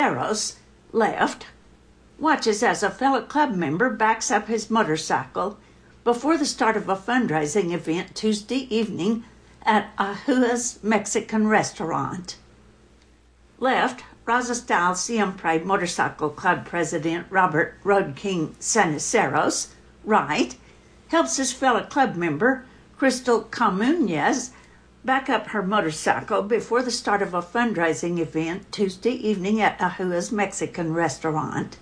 Ceniceros, left, watches as a fellow club member backs up his motorcycle before the start of a fundraising event Tuesday evening at Ahua's Mexican restaurant. Left, Raza Style Siempre Motorcycle Club President Robert Road King Ceniceros, right, helps his fellow club member, Crystal Camunez, back up her motorcycle before the start of a fundraising event Tuesday evening at Ahua's Mexican restaurant.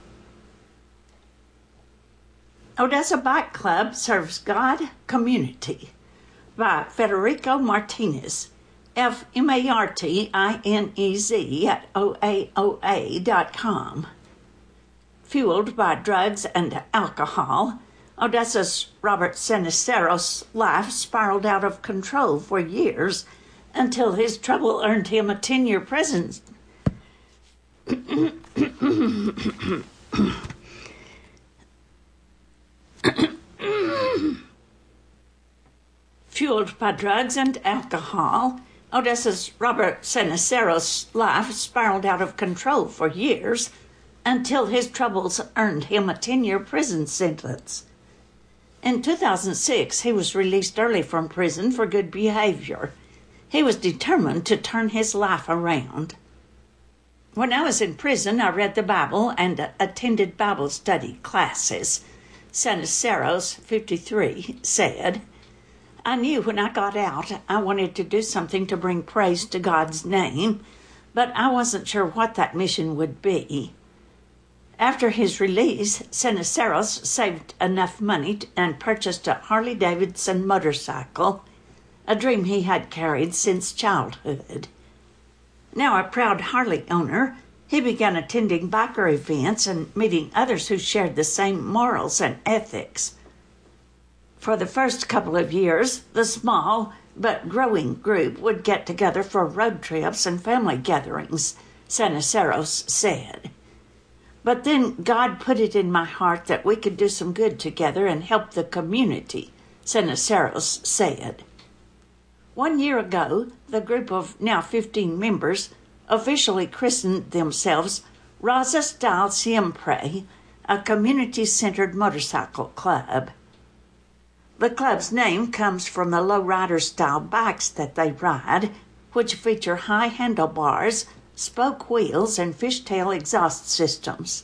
Odessa Bike Club serves God, community, by Federico Martinez, FMARTINEZ at OAOA.com. Fueled by drugs and alcohol, Odessa's Robert Ceniceros' life spiraled out of control for years until his trouble earned him a 10-year prison. Fueled by drugs and alcohol, Odessa's Robert Ceniceros' life spiraled out of control for years until his troubles earned him a 10-year prison sentence. In 2006, he was released early from prison for good behavior. He was determined to turn his life around. When I was in prison, I read the Bible and attended Bible study classes. Ceniceros, 53, said, I knew when I got out I wanted to do something to bring praise to God's name, but I wasn't sure what that mission would be. After his release, Ceniceros saved enough money and purchased a Harley-Davidson motorcycle, a dream he had carried since childhood. Now a proud Harley owner, he began attending biker events and meeting others who shared the same morals and ethics. For the first couple of years, the small but growing group would get together for road trips and family gatherings, Ceniceros said. But then God put it in my heart that we could do some good together and help the community, Ceniceros said. 1 year ago, the group of now 15 members officially christened themselves Raza Style Siempre, a community-centered motorcycle club. The club's name comes from the lowrider-style bikes that they ride, which feature high handlebars, spoke wheels, and fishtail exhaust systems.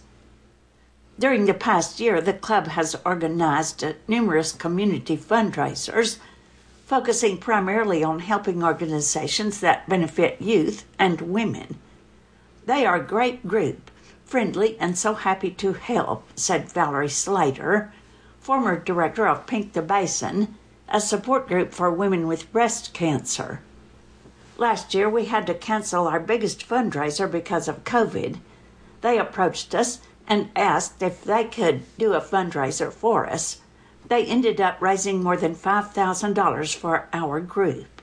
During the past year, the club has organized numerous community fundraisers, focusing primarily on helping organizations that benefit youth and women. They are a great group, friendly and so happy to help, said Valerie Slater, former director of Pink the Basin, a support group for women with breast cancer. Last year, we had to cancel our biggest fundraiser because of COVID. They approached us and asked if they could do a fundraiser for us. They ended up raising more than $5,000 for our group.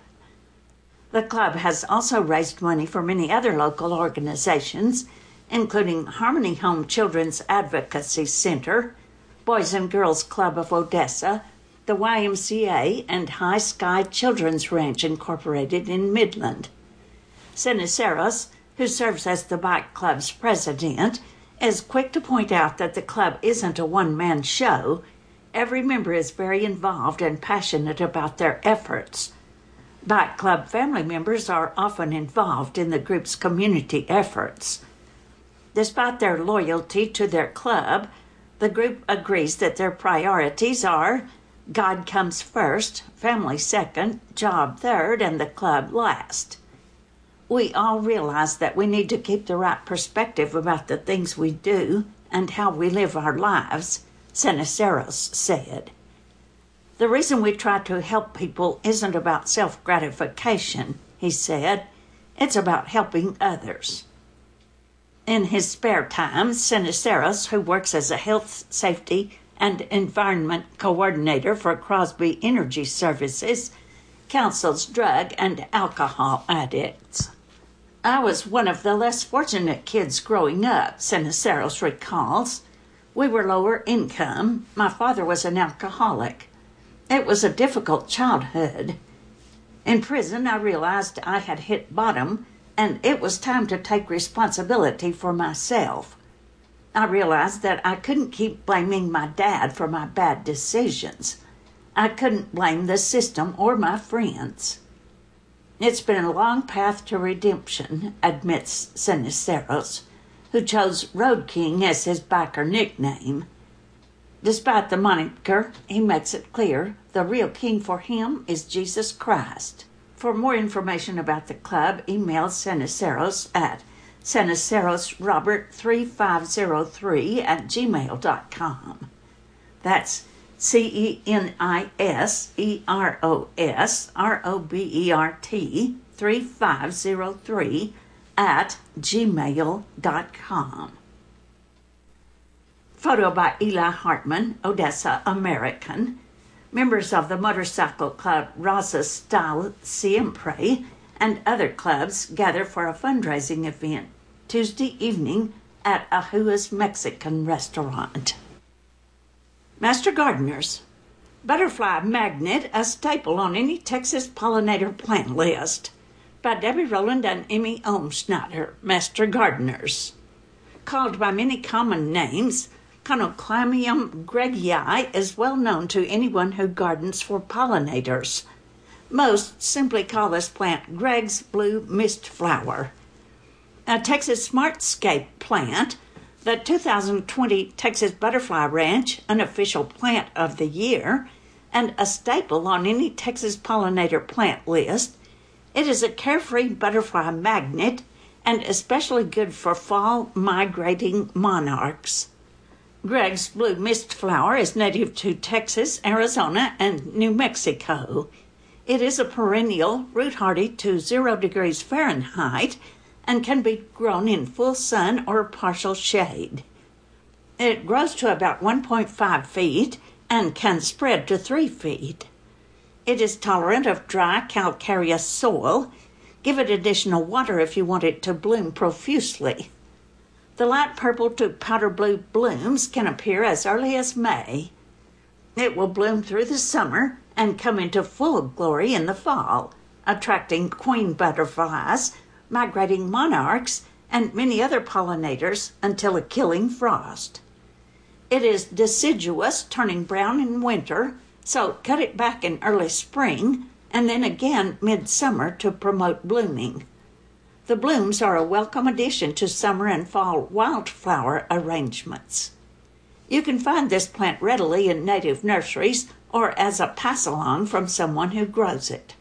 The club has also raised money for many other local organizations, including Harmony Home Children's Advocacy Center, Boys and Girls Club of Odessa, the YMCA, and High Sky Children's Ranch Incorporated in Midland. Ceniceros, who serves as the bike club's president, is quick to point out that the club isn't a one-man show. Every member is very involved and passionate about their efforts. Bike club family members are often involved in the group's community efforts. Despite their loyalty to their club, the group agrees that their priorities are God comes first, family second, job third, and the club last. We all realize that we need to keep the right perspective about the things we do and how we live our lives, Ceniceros said. The reason we try to help people isn't about self-gratification, he said. It's about helping others. In his spare time, Ceniceros, who works as a health, safety, and environment coordinator for Crosby Energy Services, counsels drug and alcohol addicts. I was one of the less fortunate kids growing up, Ceniceros recalls. We were lower income. My father was an alcoholic. It was a difficult childhood. In prison, I realized I had hit bottom and it was time to take responsibility for myself. I realized that I couldn't keep blaming my dad for my bad decisions. I couldn't blame the system or my friends. It's been a long path to redemption, admits Ceniceros, who chose Road King as his biker nickname. Despite the moniker, he makes it clear the real king for him is Jesus Christ. For more information about the club, email Ceniceros at cenicerosrobert3503@gmail.com. That's CENICEROSROBERT3503@gmail.com. Photo by Eli Hartman, Odessa, American. Members of the motorcycle club Rosa Style Siempre and other clubs gather for a fundraising event Tuesday evening at Ahua's Mexican restaurant. Master Gardeners. Butterfly Magnet, a staple on any Texas pollinator plant list. By Debbie Rowland and Emmy Ohmschneider, Master Gardeners. Called by many common names, Conoclamium gregii is well known to anyone who gardens for pollinators. Most simply call this plant Greg's Blue Mist Flower. A Texas Smartscape plant, the 2020 Texas Butterfly Ranch Unofficial Plant of the Year, and a staple on any Texas pollinator plant list, it is a carefree butterfly magnet and especially good for fall migrating monarchs. Greg's Blue Mist Flower is native to Texas, Arizona, and New Mexico. It is a perennial, root-hardy to 0 degrees Fahrenheit, and can be grown in full sun or partial shade. It grows to about 1.5 feet and can spread to 3 feet. It is tolerant of dry, calcareous soil. Give it additional water if you want it to bloom profusely. The light purple to powder blue blooms can appear as early as May. It will bloom through the summer and come into full glory in the fall, attracting queen butterflies, migrating monarchs, and many other pollinators until a killing frost. It is deciduous, turning brown in winter, so cut it back in early spring and then again midsummer to promote blooming. The blooms are a welcome addition to summer and fall wildflower arrangements. You can find this plant readily in native nurseries or as a pass-along from someone who grows it.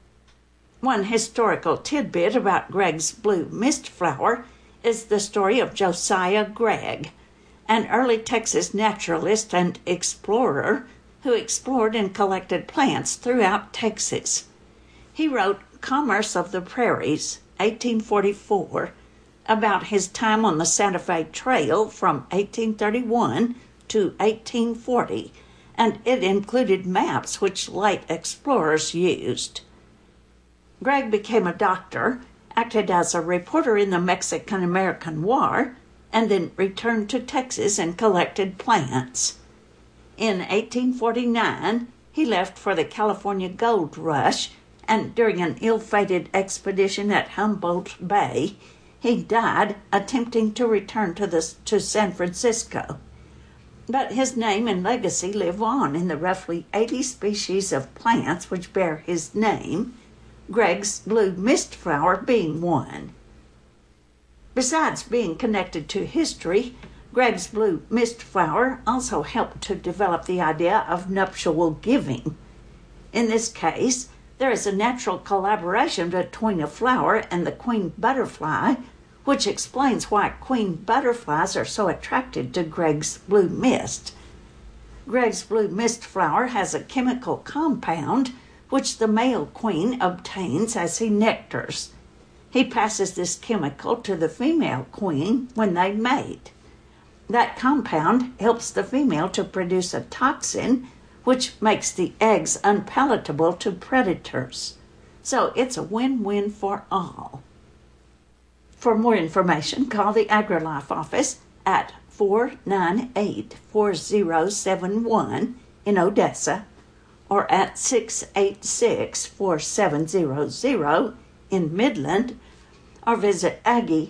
One historical tidbit about Greg's Blue Mist Flower is the story of Josiah Gregg, an early Texas naturalist and explorer who explored and collected plants throughout Texas. He wrote Commerce of the Prairies, 1844, about his time on the Santa Fe Trail from 1831 to 1840, and it included maps which late explorers used. Gregg became a doctor, acted as a reporter in the Mexican-American War, and then returned to Texas and collected plants. In 1849, he left for the California Gold Rush, and during an ill-fated expedition at Humboldt Bay, he died attempting to return to San Francisco. But his name and legacy live on in the roughly 80 species of plants which bear his name, Greg's Blue Mist Flower being one. Besides being connected to history, Greg's Blue Mist Flower also helped to develop the idea of nuptial giving. In this case, there is a natural collaboration between a flower and the queen butterfly, which explains why queen butterflies are so attracted to Greg's Blue Mist. Greg's Blue Mist Flower has a chemical compound which the male queen obtains as he nectars. He passes this chemical to the female queen when they mate. That compound helps the female to produce a toxin which makes the eggs unpalatable to predators. So it's a win-win for all. For more information, call the AgriLife office at 498-4071 in Odessa or at 686-4700 in Midland, or visit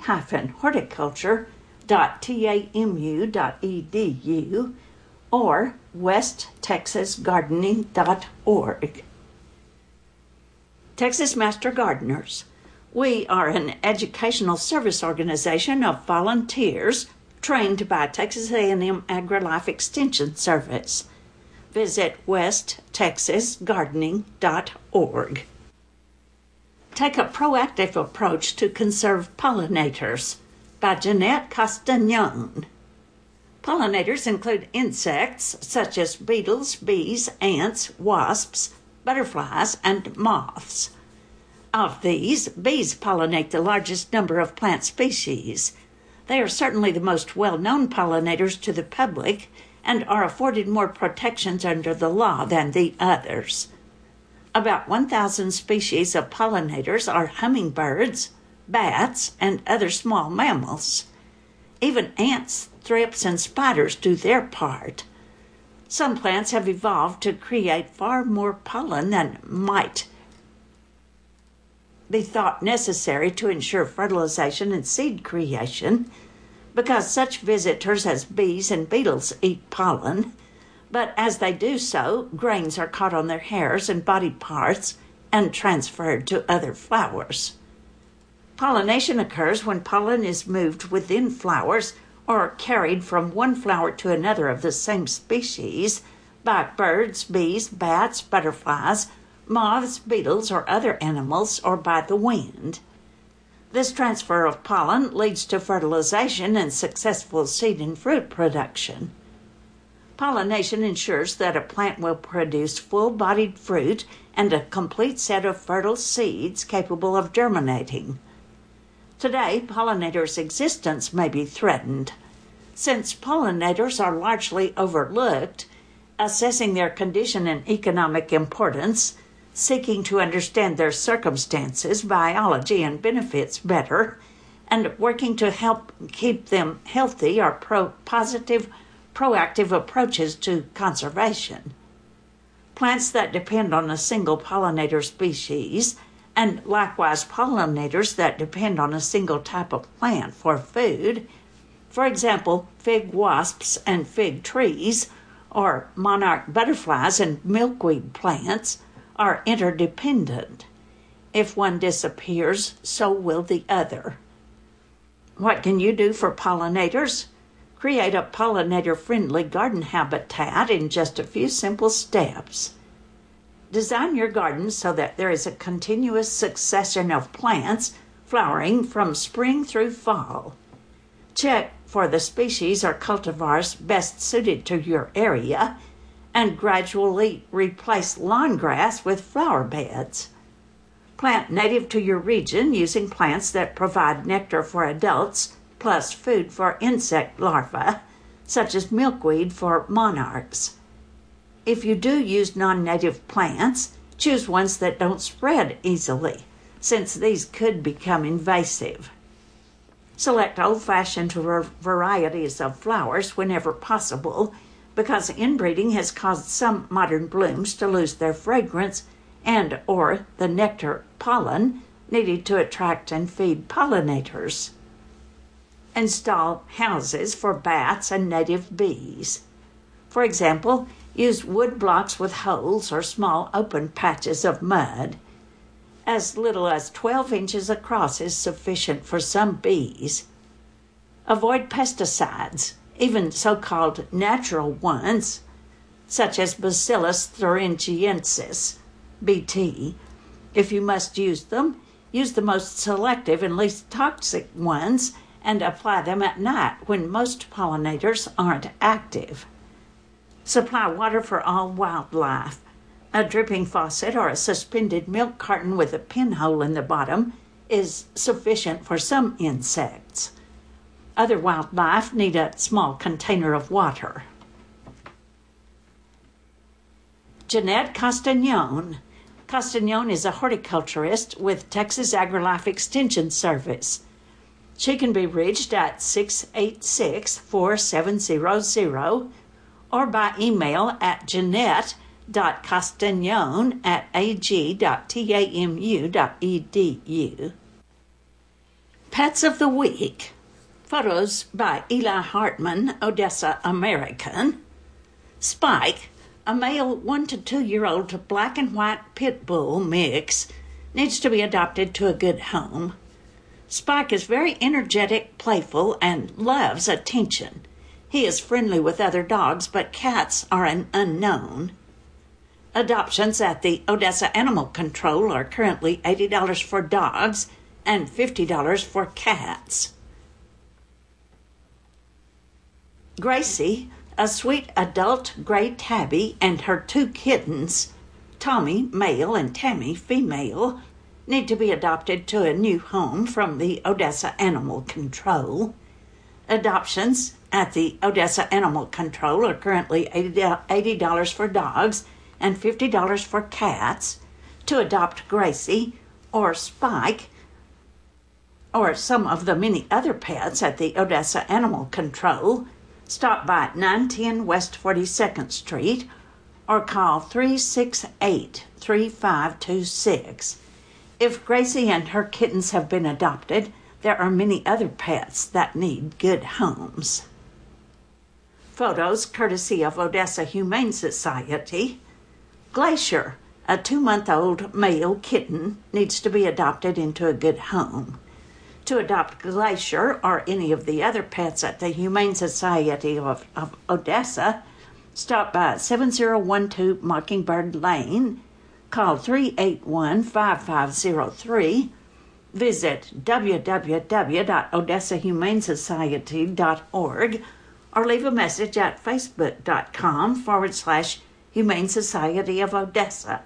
aggie-horticulture.tamu.edu or westtexasgardening.org. Texas Master Gardeners. We are an educational service organization of volunteers trained by Texas A&M AgriLife Extension Service. Visit westtexasgardening.org. Take a proactive approach to conserve pollinators by Jeanette Castagnon. Pollinators include insects such as beetles, bees, ants, wasps, butterflies, and moths. Of these, bees pollinate the largest number of plant species. They are certainly the most well-known pollinators to the public and are afforded more protections under the law than the others. About 1,000 species of pollinators are hummingbirds, bats, and other small mammals. Even ants, thrips, and spiders do their part. Some plants have evolved to create far more pollen than might be thought necessary to ensure fertilization and seed creation, because such visitors as bees and beetles eat pollen, but as they do so, grains are caught on their hairs and body parts and transferred to other flowers. Pollination occurs when pollen is moved within flowers or carried from one flower to another of the same species by birds, bees, bats, butterflies, moths, beetles, or other animals, or by the wind. This transfer of pollen leads to fertilization and successful seed and fruit production. Pollination ensures that a plant will produce full-bodied fruit and a complete set of fertile seeds capable of germinating. Today, pollinators' existence may be threatened. Since pollinators are largely overlooked, assessing their condition and economic importance, seeking to understand their circumstances, biology, and benefits better, and working to help keep them healthy are proactive approaches to conservation. Plants that depend on a single pollinator species, and likewise pollinators that depend on a single type of plant for food, for example, fig wasps and fig trees, or monarch butterflies and milkweed plants, are interdependent. If one disappears, so will the other. What can you do for pollinators? Create a pollinator-friendly garden habitat in just a few simple steps. Design your garden so that there is a continuous succession of plants flowering from spring through fall. Check for the species or cultivars best suited to your area and gradually replace lawn grass with flower beds. Plant native to your region using plants that provide nectar for adults plus food for insect larvae, such as milkweed for monarchs. If you do use non-native plants, choose ones that don't spread easily, since these could become invasive. Select old-fashioned varieties of flowers whenever possible, because inbreeding has caused some modern blooms to lose their fragrance and or the nectar pollen needed to attract and feed pollinators. Install houses for bats and native bees. For example, use wood blocks with holes or small open patches of mud. As little as 12 inches across is sufficient for some bees. Avoid pesticides, even so-called natural ones, such as Bacillus thuringiensis, BT. If you must use them, use the most selective and least toxic ones and apply them at night when most pollinators aren't active. Supply water for all wildlife. A dripping faucet or a suspended milk carton with a pinhole in the bottom is sufficient for some insects. Other wildlife need a small container of water. Jeanette Castagnon. Castagnon is a horticulturist with Texas AgriLife Extension Service. She can be reached at 686-4700 or by email at jeanette.castagnon@ag.tamu.edu. Pets of the Week. Photos by Eli Hartman, Odessa American. Spike, a male 1 to 2 year old black and white pit bull mix, needs to be adopted to a good home. Spike is very energetic, playful, and loves attention. He is friendly with other dogs, but cats are an unknown. Adoptions at the Odessa Animal Control are currently $80 for dogs and $50 for cats. Gracie, a sweet adult gray tabby, and her 2 kittens, Tommy, male, and Tammy, female, need to be adopted to a new home from the Odessa Animal Control. Adoptions at the Odessa Animal Control are currently $80 for dogs and $50 for cats. To adopt Gracie or Spike or some of the many other pets at the Odessa Animal Control, stop by 910 West 42nd Street or call 368-3526. If Gracie and her kittens have been adopted, there are many other pets that need good homes. Photos courtesy of Odessa Humane Society. Glacier, a 2-month-old male kitten, needs to be adopted into a good home. To adopt Glacier or any of the other pets at the Humane Society of Odessa, stop by 7012 Mockingbird Lane, call 381-5503, visit www.odessahumanesociety.org, or leave a message at facebook.com/Humane Society of Odessa,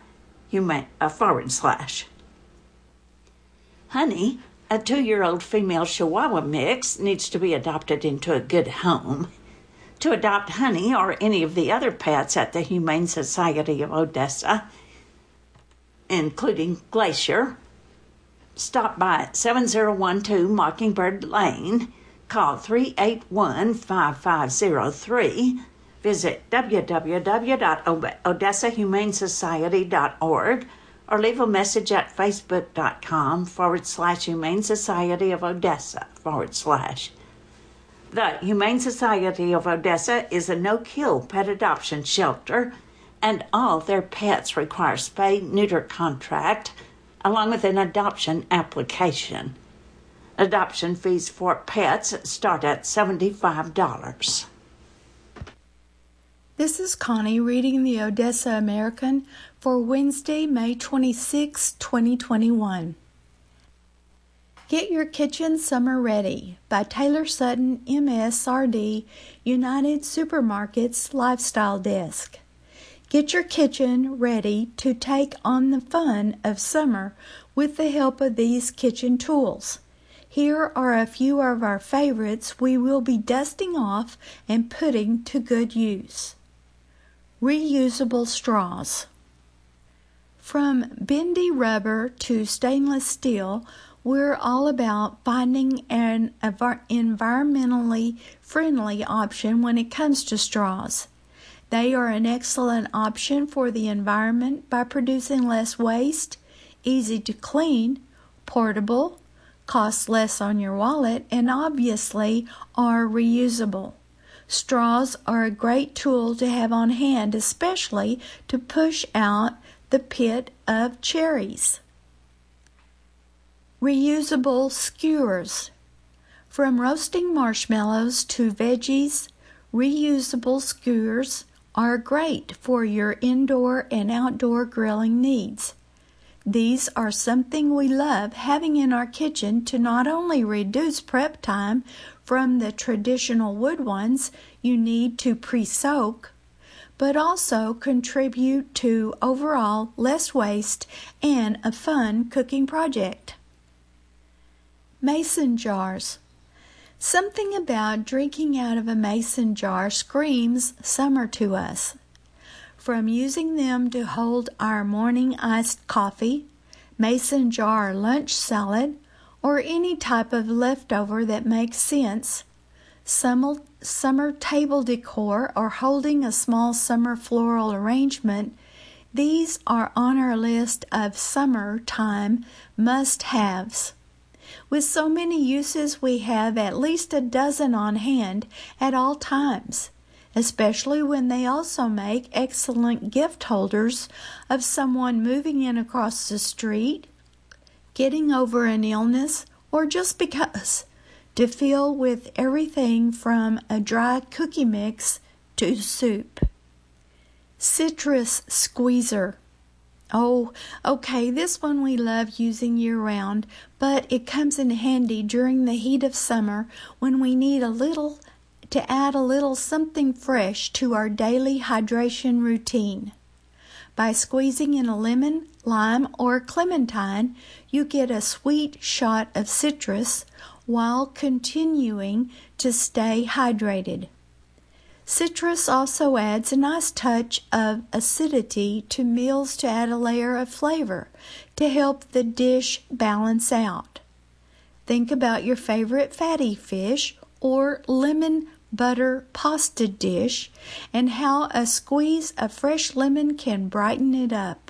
/ Honey, a 2-year-old female Chihuahua mix, needs to be adopted into a good home. To adopt Honey or any of the other pets at the Humane Society of Odessa, including Glacier, stop by 7012 Mockingbird Lane, call 381-5503, visit www.odessahumanesociety.org, or leave a message at facebook.com/Humane Society of Odessa /. The Humane Society of Odessa is a no-kill pet adoption shelter, and all their pets require spay-neuter contract, along with an adoption application. Adoption fees for pets start at $75. This is Connie reading the Odessa American for Wednesday, May 26, 2021. Get Your Kitchen Summer Ready by Taylor Sutton, MSRD, United Supermarkets Lifestyle Desk. Get your kitchen ready to take on the fun of summer with the help of these kitchen tools. Here are a few of our favorites we will be dusting off and putting to good use. Reusable straws. From bendy rubber to stainless steel, we're all about finding an environmentally friendly option when it comes to straws. They are an excellent option for the environment by producing less waste, easy to clean, portable, cost less on your wallet, and obviously are reusable. Straws are a great tool to have on hand, especially to push out the pit of cherries. Reusable skewers. From roasting marshmallows to veggies, reusable skewers are great for your indoor and outdoor grilling needs. These are something we love having in our kitchen to not only reduce prep time from the traditional wood ones you need to pre-soak, but also contribute to overall less waste and a fun cooking project. Mason jars. Something about drinking out of a mason jar screams summer to us. From using them to hold our morning iced coffee, mason jar lunch salad, or any type of leftover that makes sense, summer table decor, or holding a small summer floral arrangement, these are on our list of summertime must-haves. With so many uses, we have at least a dozen on hand at all times, especially when they also make excellent gift holders of someone moving in across the street, getting over an illness, or just because, to fill with everything from a dry cookie mix to soup. Citrus squeezer. Oh, okay, this one we love using year-round, but it comes in handy during the heat of summer when we need to add a little something fresh to our daily hydration routine. By squeezing in a lemon, lime, or clementine, you get a sweet shot of citrus while continuing to stay hydrated. Citrus also adds a nice touch of acidity to meals to add a layer of flavor to help the dish balance out. Think about your favorite fatty fish or lemon butter pasta dish and how a squeeze of fresh lemon can brighten it up.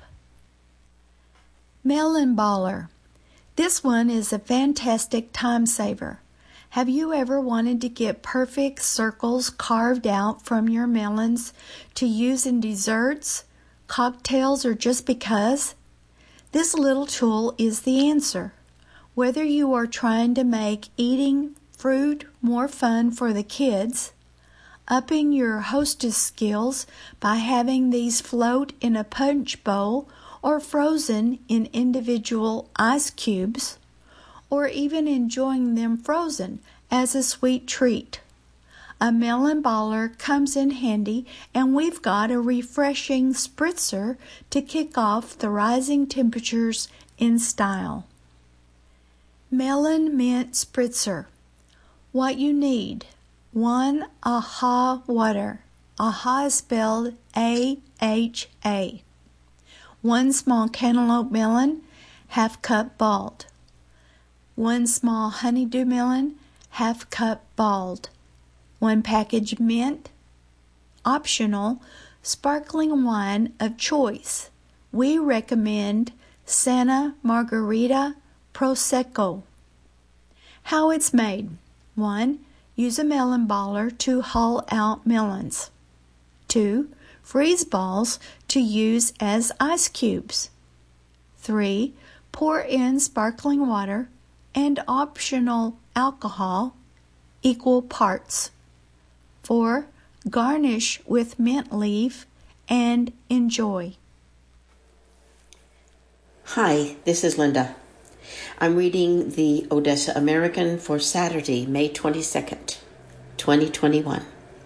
Melon baller. This one is a fantastic time saver. Have you ever wanted to get perfect circles carved out from your melons to use in desserts, cocktails, or just because? This little tool is the answer. Whether you are trying to make eating fruit more fun for the kids, upping your hostess skills by having these float in a punch bowl or frozen in individual ice cubes, or even enjoying them frozen as a sweet treat. A melon baller comes in handy, and we've got a refreshing spritzer to kick off the rising temperatures in style. Melon mint spritzer. What you need: 1 AHA water. AHA is spelled A-H-A. 1 small cantaloupe melon, half cup balled. 1 small honeydew melon, half cup balled. 1 package mint. Optional, sparkling wine of choice. We recommend Santa Margherita Prosecco. How it's made: 1. Use a melon baller to hull out melons. 2. Freeze balls to use as ice cubes. 3. Pour in sparkling water and optional alcohol, equal parts. 4. Garnish with mint leaf and enjoy. Hi, this is Linda. I'm reading the Odessa American for Saturday, May 22nd, 2021.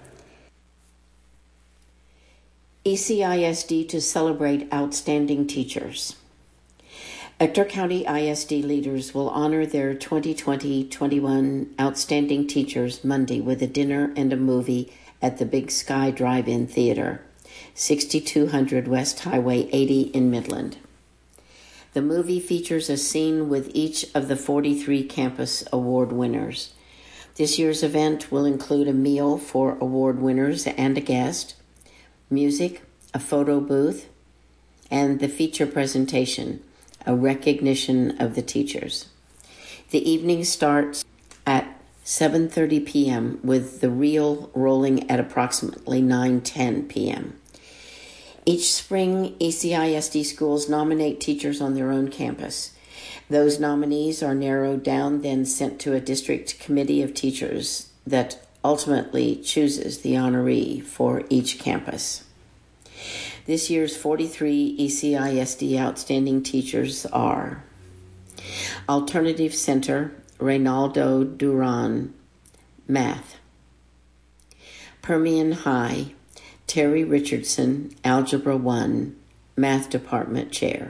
ECISD to celebrate outstanding teachers. Ector County ISD leaders will honor their 2020-21 outstanding teachers Monday with a dinner and a movie at the Big Sky Drive-In Theater, 6200 West Highway 80 in Midland. The movie features a scene with each of the 43 campus award winners. This year's event will include a meal for award winners and a guest, music, a photo booth, and the feature presentation, a recognition of the teachers. The evening starts at 7:30 p.m. with the reel rolling at approximately 9:10 p.m. Each spring, ECISD schools nominate teachers on their own campus. Those nominees are narrowed down, then sent to a district committee of teachers that ultimately chooses the honoree for each campus. This year's 43 ECISD outstanding teachers are Alternative Center, Reynaldo Duran, Math. Permian High, Terry Richardson, Algebra 1, Math Department Chair.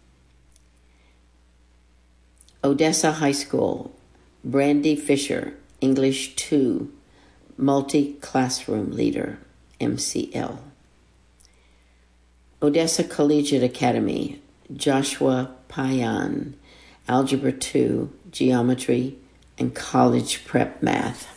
Odessa High School, Brandy Fisher, English 2, Multi-Classroom Leader, MCL. Odessa Collegiate Academy, Joshua Payan, Algebra 2, Geometry, and College Prep Math.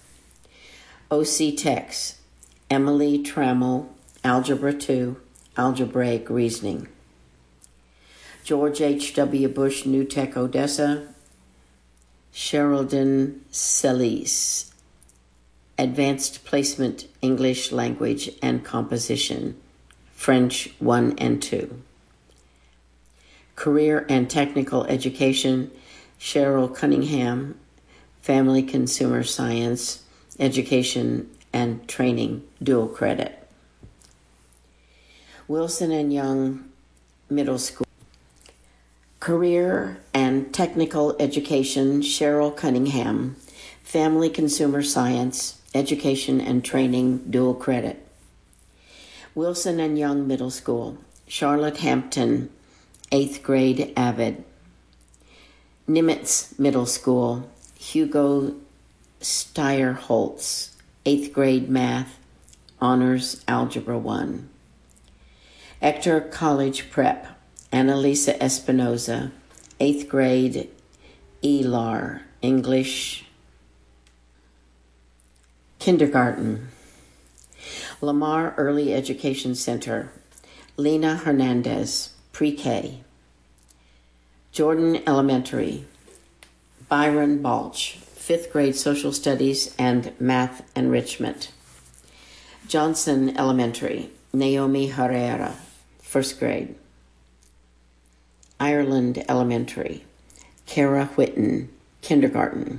OC Techs, Emily Trammell, Algebra 2, Algebraic Reasoning. George H.W. Bush New Tech Odessa, Sherilyn Celis, Advanced Placement English Language and Composition, French 1 and 2. Career and Technical Education, Cheryl Cunningham, Family Consumer Science, Education and Training, dual credit. Wilson and Young Middle School. Career and Technical Education, Cheryl Cunningham, Family Consumer Science, Education and Training, dual credit. Wilson and Young Middle School. Charlotte Hampton, 8th grade Avid. Nimitz Middle School. Hugo Steyer-Holtz, 8th grade Math, Honors Algebra 1. Ector College Prep. Annalisa Espinoza, 8th grade ELAR, English Kindergarten. Lamar Early Education Center. Lena Hernandez, Pre-K. Jordan Elementary. Byron Balch, 5th grade Social Studies and Math Enrichment. Johnson Elementary. Naomi Herrera, 1st grade. Ireland Elementary. Kara Whitten, Kindergarten.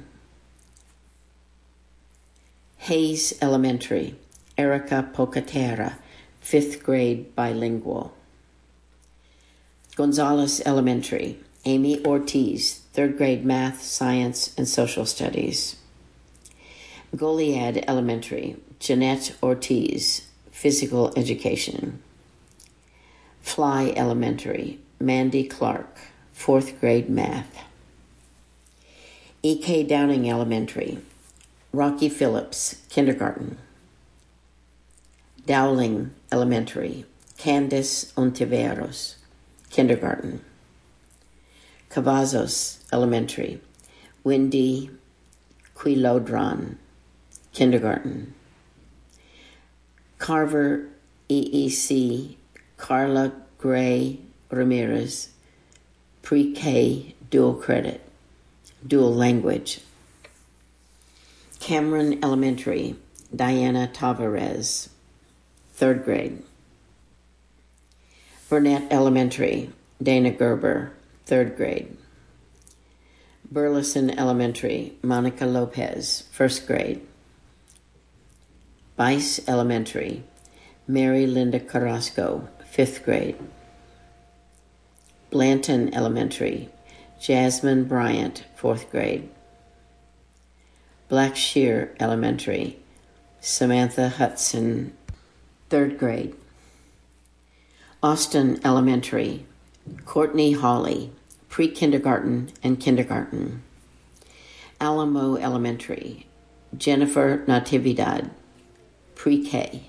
Hayes Elementary. Erica Pocatera, 5th grade Bilingual. Gonzalez Elementary. Amy Ortiz, 3rd grade Math, Science, and Social Studies. Goliad Elementary. Jeanette Ortiz, Physical Education. Fly Elementary. Mandy Clark, 4th grade Math. E.K. Downing Elementary. Rocky Phillips, Kindergarten. Dowling Elementary. Candace Ontiveros, Kindergarten. Cavazos Elementary. Wendy Quilodron, Kindergarten. Carver EEC. Carla Gray Ramirez, Pre-K, dual credit, dual language. Cameron Elementary. Diana Tavares, 3rd grade. Burnett Elementary. Dana Gerber, 3rd grade. Burleson Elementary. Monica Lopez, 1st grade. Bice Elementary. Mary Linda Carrasco, 5th grade. Blanton Elementary. Jasmine Bryant, 4th grade. Blackshear Elementary. Samantha Hudson, 3rd grade. Austin Elementary. Courtney Hawley, pre-kindergarten and kindergarten. Alamo Elementary. Jennifer Natividad, pre-K.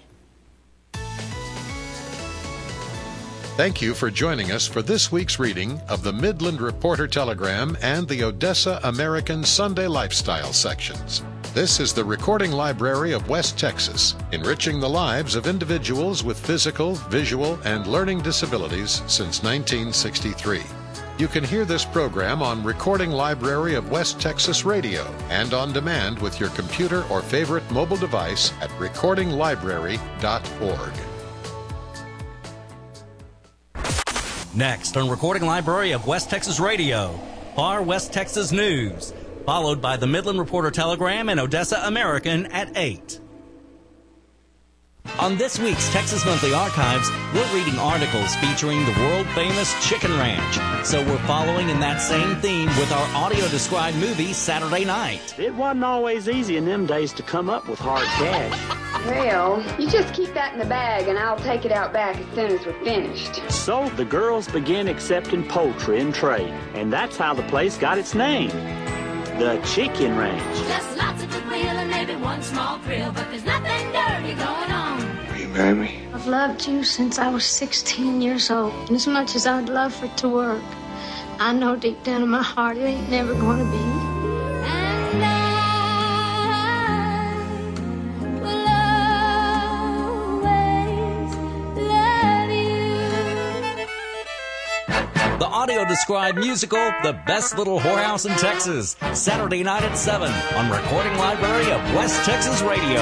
Thank you for joining us for this week's reading of the Midland Reporter Telegram and the Odessa American Sunday Lifestyle sections. This is the Recording Library of West Texas, enriching the lives of individuals with physical, visual, and learning disabilities since 1963. You can hear this program on Recording Library of West Texas Radio and on demand with your computer or favorite mobile device at recordinglibrary.org. Next on Recording Library of West Texas Radio, Far West Texas News, followed by the Midland Reporter Telegram and Odessa American at 8. On this week's Texas Monthly Archives, we're reading articles featuring the world-famous Chicken Ranch. So we're following in that same theme with our audio-described movie, Saturday Night. It wasn't always easy in them days to come up with hard cash. Well, you just keep that in the bag and I'll take it out back as soon as we're finished. So the girls began accepting poultry in trade, and that's how the place got its name, the Chicken Ranch. Just lots of goodwill and maybe one small thrill, but there's nothing dirty going on. Will you marry me? I've loved you since I was 16 years old, and as much as I'd love for it to work, I know deep down in my heart it ain't never gonna be. And I will always love you. The audio-described musical, The Best Little Whorehouse in Texas, Saturday night at 7 on Recording Library of West Texas Radio.